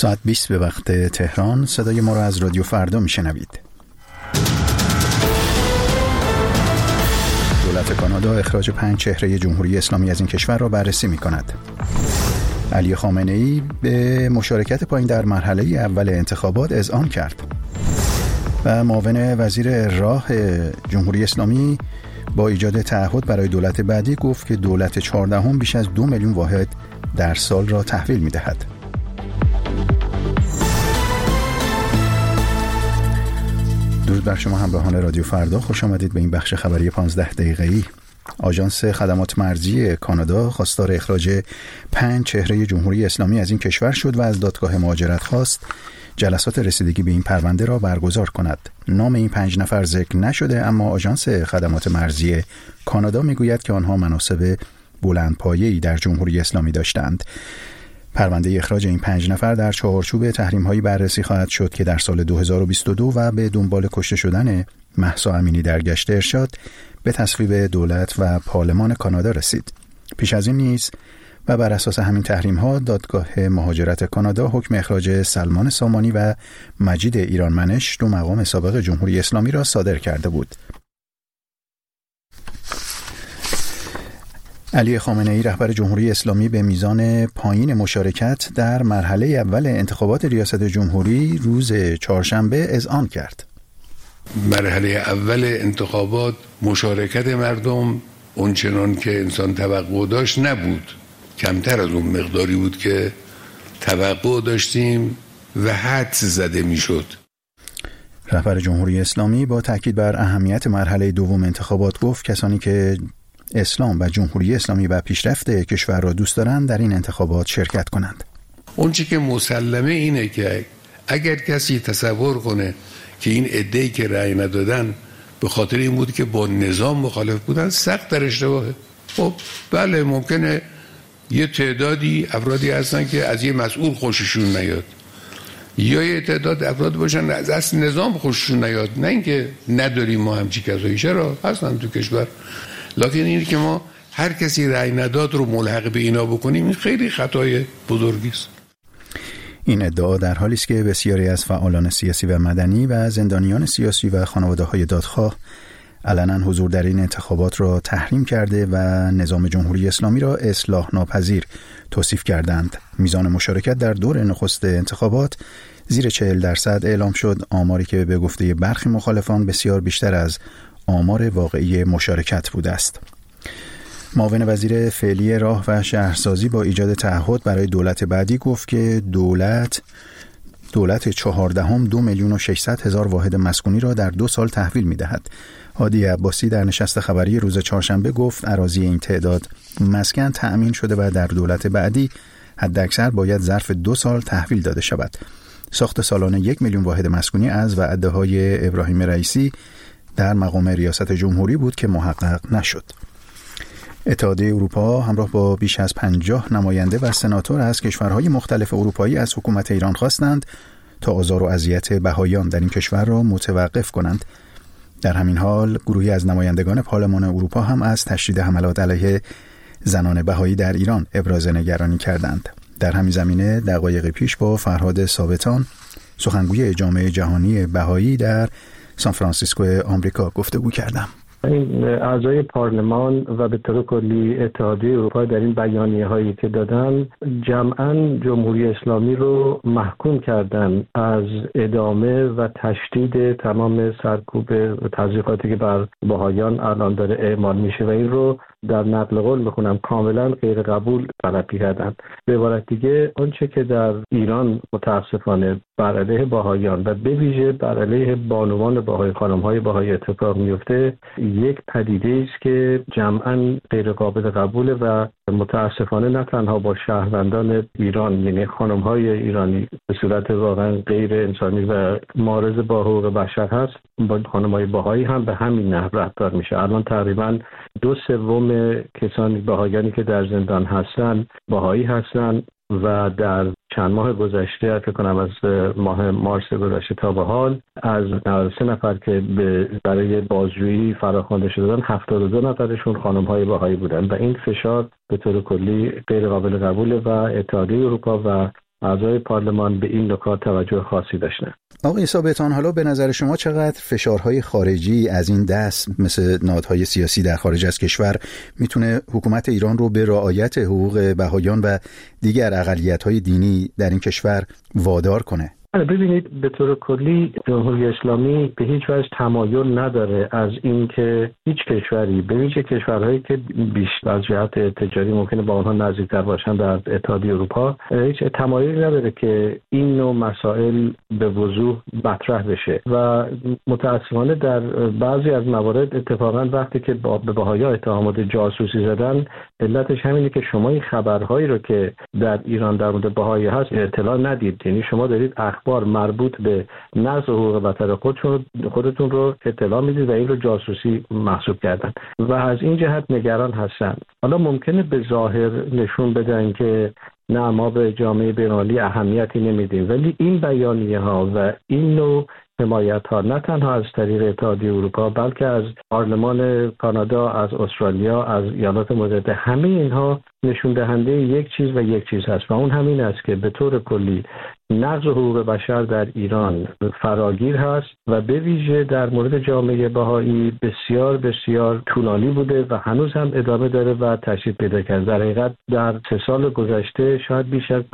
ساعت 20 به وقت تهران. صدای ما را از رادیو فردا میشنوید. دولت کانادا اخراج 5 چهره جمهوری اسلامی از این کشور را بررسی می کند. علی خامنه‌ای به مشارکت پایین در مرحله اول انتخابات اذعان کرد و معاون وزیر راه جمهوری اسلامی با ایجاد تعهد برای دولت بعدی گفت که دولت 14 بیش از 2 میلیون واحد در سال را تحویل می دهد. درود بر شما همراهان رادیو فردا، خوش آمدید به این بخش خبری 15 دقیقه‌ای. آژانس خدمات مرزی کانادا خواستار اخراج 5 چهره جمهوری اسلامی از این کشور شد و از دادگاه مهاجرت خواست جلسات رسیدگی به این پرونده را برگزار کند. نام این 5 نفر ذکر نشده، اما آژانس خدمات مرزی کانادا میگوید که آنها مناصب بلندپایه‌ای در جمهوری اسلامی داشتند. پرونده اخراج این 5 نفر در چهارچوب تحریم‌هایی بررسی خواهد شد که در سال 2022 و به دنبال کشته شدن مهسا امینی در گشت ارشاد به تصویب دولت و پارلمان کانادا رسید. پیش از این نیز و بر اساس همین تحریم‌ها دادگاه مهاجرت کانادا حکم اخراج سلمان سامانی و مجید ایرانمنش، 2 مقام سابق جمهوری اسلامی را صادر کرده بود. علی خامنه‌ای رهبر جمهوری اسلامی به میزان پایین مشارکت در مرحله اول انتخابات ریاست جمهوری روز چهارشنبه اذعان کرد. مرحله اول انتخابات مشارکت مردم اونچنان که انسان توقع داشت نبود، کمتر از اون مقداری بود که توقع داشتیم و حدس زده میشد. رهبر جمهوری اسلامی با تاکید بر اهمیت مرحله دوم انتخابات گفت کسانی که اسلام و جمهوری اسلامی و پیشرفت کشور را دوست دارند در این انتخابات شرکت کنند. اون چی که مسلمه اینه که اگر کسی تصور کنه که این عده‌ای که رأی ندادن به خاطر این بود که با نظام مخالف بودن، سخت در اشتباهه. خب بله، ممکنه یه تعدادی افرادی هستن که از یه مسئول خوششون نیاد، یا یه تعداد افراد باشن از اصل نظام خوششون نیاد. نه اینکه نداریم ما همچی کسایی، چرا هستن تو کشور، لکن اینه که ما هر کسی رأی نداد رو ملحق به اینا بکنیم، این خیلی خطای بزرگی است. این ادعا در حالی است که بسیاری از فعالان سیاسی و مدنی و زندانیان سیاسی و خانواده‌های دادخواه علنا حضور در این انتخابات را تحریم کرده و نظام جمهوری اسلامی را اصلاح ناپذیر توصیف کردند. میزان مشارکت در دور نخست انتخابات زیر 40% اعلام شد، آماری که به گفته برخی مخالفان بسیار بیشتر از آمار واقعی مشارکت بوده است. معاون وزیر فعلی راه و شهرسازی با ایجاد تعهد برای دولت بعدی گفت که دولت 14 2,600,000 واحد مسکونی را در 2 سال تحویل می دهد. هادی عباسی در نشست خبری روز چهارشنبه گفت اراضی این تعداد مسکن تأمین شده و در دولت بعدی حداکثر باید ظرف 2 سال تحویل داده شود. ساخت سالانه 1 میلیون واحد مسکونی از وعده‌های ابراهیم رئیسی در مقام ریاست جمهوری بود که محقق نشد. اتحادیه اروپا همراه با بیش از 50 نماینده و سناتور از کشورهای مختلف اروپایی از حکومت ایران خواستند تا آزار و اذیت بهائیان در این کشور را متوقف کنند. در همین حال گروهی از نمایندگان پارلمان اروپا هم از تشدید حملات علیه زنان بهایی در ایران ابراز نگرانی کردند. در همین زمینه دقایق پیش با فرهاد ثابتان، سخنگوی جامعه جهانی بهایی در سان فرانسیسکو آمریکا گفتگو کردم. این اعضای پارلمان و به طور کلی اتحادیه اروپا در این بیانیه هایی که دادن جمعاً جمهوری اسلامی رو محکوم کردن از ادامه و تشدید تمام سرکوب و تضییقاتی که بر بهائیان الان داره اعمال میشه و این رو در نقل قول میخونم کاملا غیر قبول تلقی کردن. به عبارت دیگه آنچه که در ایران متاسفانه بر علیه بهائیان و به ویژه بر علیه بانوان بهائی، خانم‌های بهائی اتفاق میفته، یک پدیده است که جمعاً غیر قابل قبوله و متاسفانه نه تنها با شهروندان ایران، یعنی خانم‌های ایرانی به صورت واقعا غیر انسانی و معارض با حقوق بشر هست، با خانم‌های بهائی هم به همین نحو رفتار میشه. الان تقریباً 2/3 کسانی بهائیانی که در زندان هستن بهائی هستن و در چند ماه گذشته، فکر کنم از ماه مارس گذشته تا به حال، از 93 نفر که برای بازجویی فراخوانده شدن 72 نفرشون خانم‌های بهائی بودن و این فشار به طور کلی غیر قابل قبوله و اتحادیه اروپا و اعضای پارلمان به این نکات توجه خاصی داشتن. آقای ثابتان، حالا به نظر شما چقدر فشارهای خارجی از این دست مثل نهادهای سیاسی در خارج از کشور میتونه حکومت ایران رو به رعایت حقوق بهائیان و دیگر اقلیت‌های دینی در این کشور وادار کنه؟ ببینید، به طور کلی جمهوری اسلامی به هیچ وجه تمایل نداره از این که هیچ کشوری، به ویژه کشورهایی که بیشتر از جهت تجاری ممکنه با آنها نزدیکتر باشن در اتحادیه اروپا، هیچ تمایلی نداره که این نوع مسائل به وضوح مطرح بشه و متاسفانه در بعضی از موارد اتفاقا وقتی که به بهائیان اتهامات جاسوسی زدن، علتش همینه که شما این خبرهایی رو که در ایران در مورد بهایی هست اطلاع ندید. یعنی شما دارید اخبار مربوط به نقض حقوق وطن خودتون رو اطلاع میدید و این رو جاسوسی محسوب کردن و از این جهت نگران هستن. حالا ممکنه به ظاهر نشون بدن که نه، ما به جامعه بین‌المللی اهمیتی نمیدیم، ولی این بیانیه ها و این نوع حمایت ها نه تنها از طریق اتحادیه اروپا بلکه از پارلمان کانادا، از استرالیا، از ایالات متحده، همه اینها نشون دهنده یک چیز هست و اون همین است که به طور کلی نقض حقوق بشر در ایران فراگیر هست و به ویژه در مورد جامعه بهایی بسیار بسیار طولانی بوده و هنوز هم ادامه داره و تشدید پیدا کرده. در حقیقت در 3 سال گذشته شاید بیش از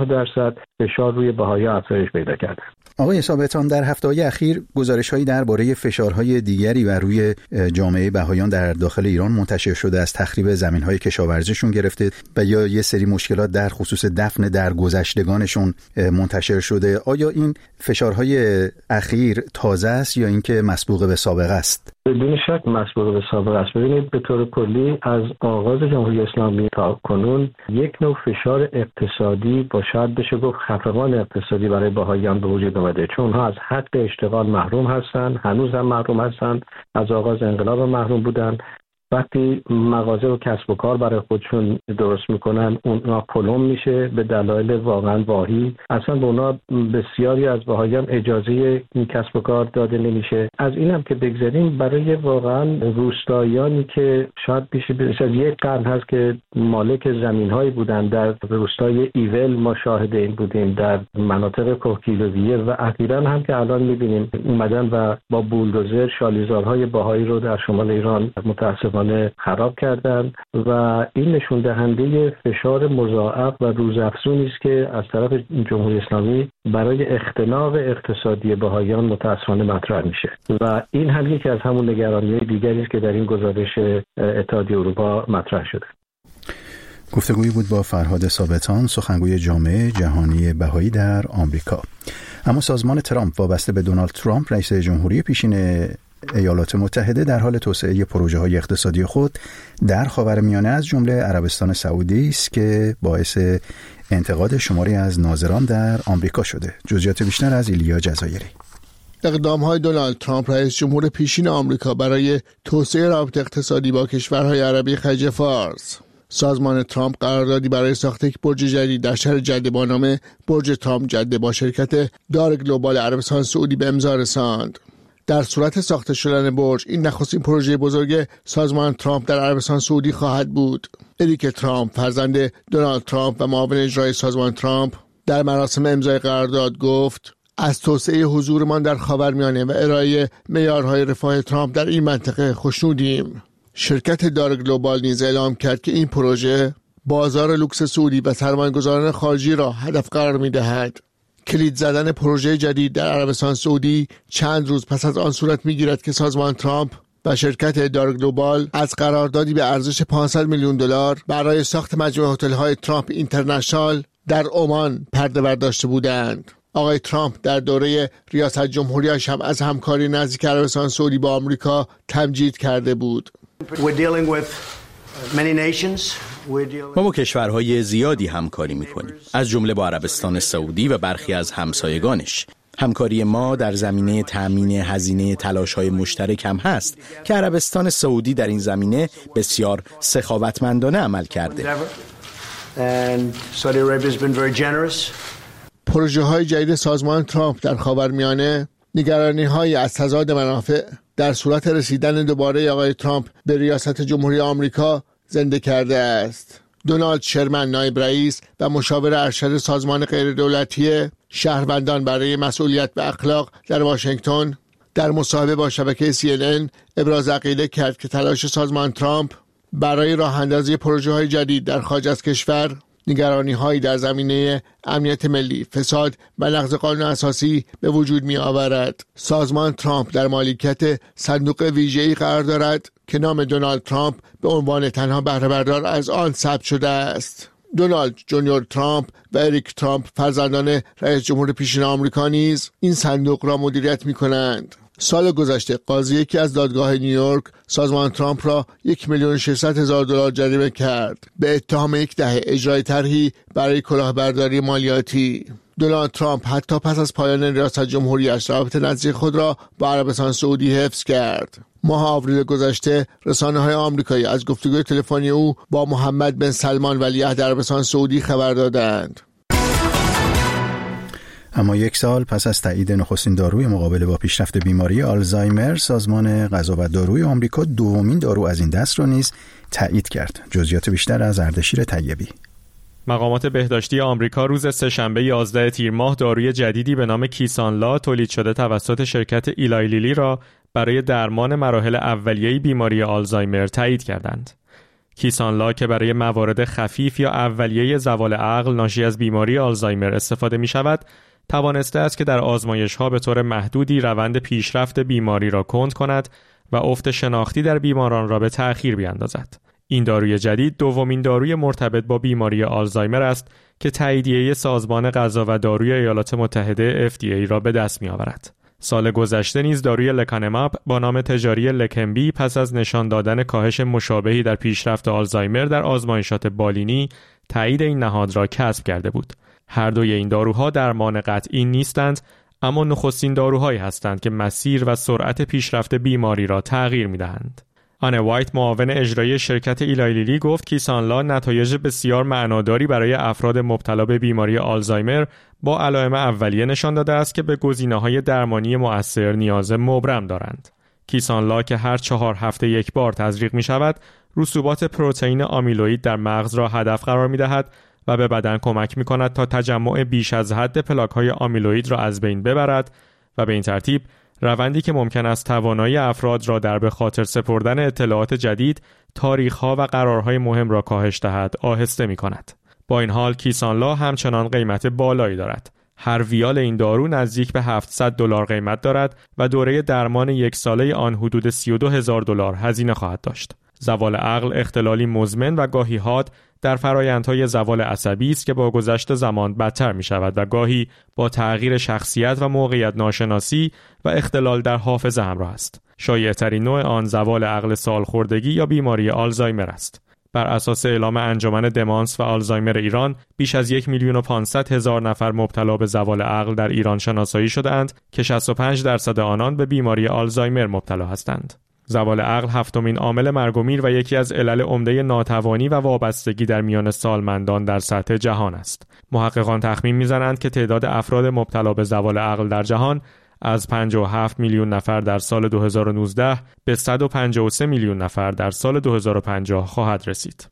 50% فشار روی بهایی افزایش پیدا کرده. آقای ثابتان، در هفته‌های اخیر گزارش‌هایی درباره فشارهای دیگری بر روی جامعه بهائیان در داخل ایران منتشر شده، از تخریب زمین‌های کشاورزیشون گرفته و یا یه سری مشکلات در خصوص دفن درگذشتگانشون منتشر شده. آیا این فشارهای اخیر تازه است یا اینکه مسبوق به سابقه است؟ بدون شک مسبوق به سابقه است. ببینید، به طور کلی از آغاز جمهوری اسلامی تا کنون یک نوع فشار اقتصادی با شاید بشه گفت خفقان اقتصادی برای بهائیان به وجود اومده، چون ها از حق اشتغال محروم هستند، هنوز هم محروم هستند، از آغاز انقلاب محروم بودند. وقتی مغازه و کسب و کار برای خودشون درست میکنن، اونا پلم میشه به دلایل واقعا واهی. اصلا به اونا بسیاری از بهائیان اجازه کسب و کار داده نمیشه. از اینم که بگذاریم، برای واقعا روستاییانی که شاید بیش از یک قرن هست که مالک زمین‌هایی بودن در روستای ایول، ما شاهد این بودیم، در مناطق کوهگیلویه و اخیراً هم که الان میبینیم اومدن و با بولدوزر شالیزارهای بهایی رو در شمال ایران متأسفانه خراب کردن و این نشون دهنده فشار مضاعف و روزافزونی است که از طرف جمهوری اسلامی برای اختناق اقتصادی بهائیان متأسفانه مطرح میشه و این هم یکی از همون نگرانی‌های دیگری است که در این گزارش اتحادیه اروپا مطرح شده. گفتگویی بود با فرهاد ثابتان، سخنگوی جامعه جهانی بهایی در آمریکا. اما سازمان ترامپ وابسته به دونالد ترامپ رئیس جمهوری پیشین ایالات متحده در حال توسعه پروژه‌های اقتصادی خود در خاورمیانه از جمله عربستان سعودی است که باعث انتقاد شماری از ناظران در آمریکا شده. جزئیات بیشتر از ایلیا جزایری. اقدام‌های دونالد ترامپ رئیس جمهور پیشین آمریکا برای توسعه رابطه اقتصادی با کشورهای عربی خلیج فارس. سازمان ترامپ قراردادی برای ساخت یک برج جدید در شهر جده با نام برج ترامپ جده با شرکت دار گلوبال عربستان سعودی به امضا رساند. در صورت ساخته شدن برج، این نخستین پروژه بزرگ سازمان ترامپ در عربستان سعودی خواهد بود. اریک ترامپ، فرزند دونالد ترامپ و معاون اجرایی سازمان ترامپ، در مراسم امضای قرارداد گفت: از توسعه حضورمان در خاورمیانه و ارائه معیارهای رفاه ترامپ در این منطقه خوشنودیم. شرکت دار گلوبال نیز اعلام کرد که این پروژه بازار لوکس سعودی و سرمایه‌گذاران خارجی را هدف قرار می‌دهد. کلید زدن پروژه جدید در عربستان سعودی چند روز پس از آن صورت می‌گیرد که سازمان ترامپ و شرکت دار گلوبال از قراردادی به ارزش $500 میلیون برای ساخت مجموعه هتل‌های ترامپ اینترنشنال در عمان پرده برداشته بودند. آقای ترامپ در دوره ریاست جمهوریش هم از همکاری نزدیک عربستان سعودی با آمریکا تمجید کرده بود. ما با کشورهای زیادی همکاری می‌کنیم، از جمله با عربستان سعودی و برخی از همسایگانش. همکاری ما در زمینه تأمین هزینه تلاش‌های مشترک هم هست که عربستان سعودی در این زمینه بسیار سخاوتمندانه عمل کرده. پروژه‌های جدید سازمان ترامپ در خاورمیانه نگرانی‌های از تضاد منافع در صورت رسیدن دوباره آقای ترامپ به ریاست جمهوری آمریکا زنده کرده است. دونالد شرمن، نایب رئیس و مشاور ارشد سازمان غیردولتی شهروندان برای مسئولیت و اخلاق در واشنگتن، در مصاحبه با شبکه CNN ابراز عقیده کرد که تلاش سازمان ترامپ برای راه اندازی پروژه‌های جدید در خارج از کشور نگرانی‌هایی در زمینه امنیت ملی، فساد و نقض قانون اساسی به وجود می‌آورد. سازمان ترامپ در مالکیت صندوق ویژه‌ای قرار دارد که نام دونالد ترامپ به عنوان تنها بهره بردار از آن ثبت شده است. دونالد جونیور ترامپ و اریک ترامپ، فرزندان رئیس جمهور پیشین آمریکا، نیز این صندوق را مدیریت می‌کنند. سال گذشته قاضی یکی از دادگاه نیویورک سازمان ترامپ را $1,600,000 جریمه کرد به اتهام 10 دهه اجرای طرحی برای کلاهبرداری مالیاتی. دونالد ترامپ حتی پس از پایان ریاست جمهوریش روابط نزدیک خود را با عربستان سعودی حفظ کرد. ماه آوریل گذشته رسانه‌های آمریکایی از گفتگوی تلفنی او با محمد بن سلمان ولیعهد عربستان سعودی خبر دادند. اما 1 سال پس از تایید نخستین داروی مقابله با پیشرفت بیماری آلزایمر، سازمان غذا و داروی آمریکا دومین دارو از این دست را نیز تایید کرد. جزئیات بیشتر از اردشیر طیبی. مقامات بهداشتی آمریکا روز سه‌شنبه 11 تیر ماه داروی جدیدی به نام کیسانلا تولید شده توسط شرکت ایلای لیلی را برای درمان مراحل اولیه بیماری آلزایمر تایید کردند. کیسانلا که برای موارد خفیف یا اولیه زوال عقل ناشی از بیماری آلزایمر استفاده می شود، توانسته است که در آزمایش‌ها به طور محدودی روند پیشرفت بیماری را کند کند و افت شناختی در بیماران را به تأخیر بیاندازد. این داروی جدید دومین داروی مرتبط با بیماری آلزایمر است که تاییدیه سازمان غذا و داروی ایالات متحده FDA را به دست می‌آورد. سال گذشته نیز داروی لکانماب با نام تجاری لکمبی پس از نشان دادن کاهش مشابهی در پیشرفت آلزایمر در آزمایشات بالینی تایید این نهاد را کسب کرده بود. هر دوی این داروها درمان قطعی نیستند، اما نخستین داروهایی هستند که مسیر و سرعت پیشرفت بیماری را تغییر می‌دهند. آنا وایت، معاون اجرایی شرکت ایلای لیلی، گفت کیسانلا نتایج بسیار معناداری برای افراد مبتلا به بیماری آلزایمر با علائم اولیه نشان داده است که به گزینه‌های درمانی مؤثر نیاز مبرم دارند. کیسانلا که هر 4 هفته یک بار تزریق می‌شود، رسوبات پروتئین آمیلوئید در مغز را هدف قرار می‌دهد و به بدن کمک می‌کند تا تجمع بیش از حد پلاک‌های آمیلوئید را از بین ببرد و به این ترتیب روندی که ممکن است توانایی افراد را در به خاطر سپردن اطلاعات جدید، تاریخ‌ها و قرارهای مهم را کاهش دهد آهسته می‌کند. با این حال کیسانلا همچنان قیمت بالایی دارد. هر ویال این دارو نزدیک به $700 قیمت دارد و دوره درمان 1 ساله آن حدود $32,000 هزینه خواهد داشت. زوال عقل اختلالی مزمن و گاهی حاد در فرآیندهای زوال عصبی است که با گذشت زمان بدتر می شود و گاهی با تغییر شخصیت و موقعیت ناشناسی و اختلال در حافظه همراه است. شایع‌ترین نوع آن زوال عقل سالخوردگی یا بیماری آلزایمر است. بر اساس اعلام انجمن دمانس و آلزایمر ایران، بیش از 1,500,000 نفر مبتلا به زوال عقل در ایران شناسایی شده‌اند که 65% آنان به بیماری آلزایمر مبتلا هستند. زوال عقل 7مین عامل مرگ و میر و یکی از علل عمده ناتوانی و وابستگی در میان سالمندان در سطح جهان است. محققان تخمین می‌زنند که تعداد افراد مبتلا به زوال عقل در جهان از 57 میلیون نفر در سال 2019 به 153 میلیون نفر در سال 2050 خواهد رسید.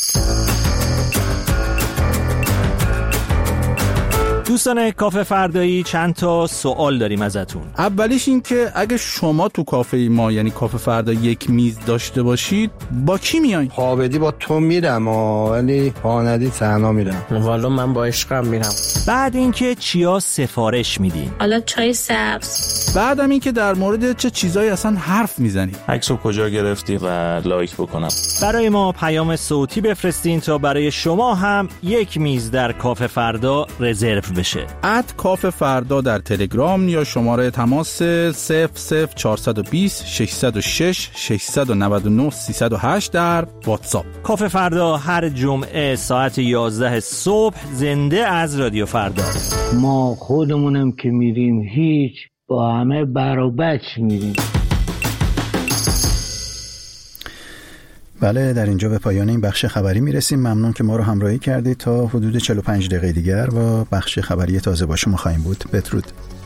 دوستان کافه فردایی، چند تا سوال داریم ازتون. اولیش این که اگه شما تو کافه ما یعنی کافه فردا یک میز داشته باشید با کی میایین؟ خوابدی با تو میرم ولی پاندی تنها میرم. والا من با عشقم میرم. بعد اینکه چیا سفارش میدین؟ حالا چای سبز. بعدم این که در مورد چه چیزایی اصلا حرف میزنید؟ عکسو کجا گرفتی و لایک بکنم. برای ما پیام صوتی بفرستین تا برای شما هم یک میز در کافه فردا رزرو بشه. @کافه فردا در تلگرام یا شماره تماس 00420 606 699 308 در واتساپ. کافه فردا هر جمعه ساعت 11 صبح زنده از رادیو فردا. ما خودمونم که میریم هیچ، با همه بر و بچ میریم. بله، در اینجا به پایان این بخش خبری میرسیم. ممنون که ما رو همراهی کردید. تا حدود 45 دقیقه دیگر با بخش خبری تازه با شما خواهیم بود. بدرود.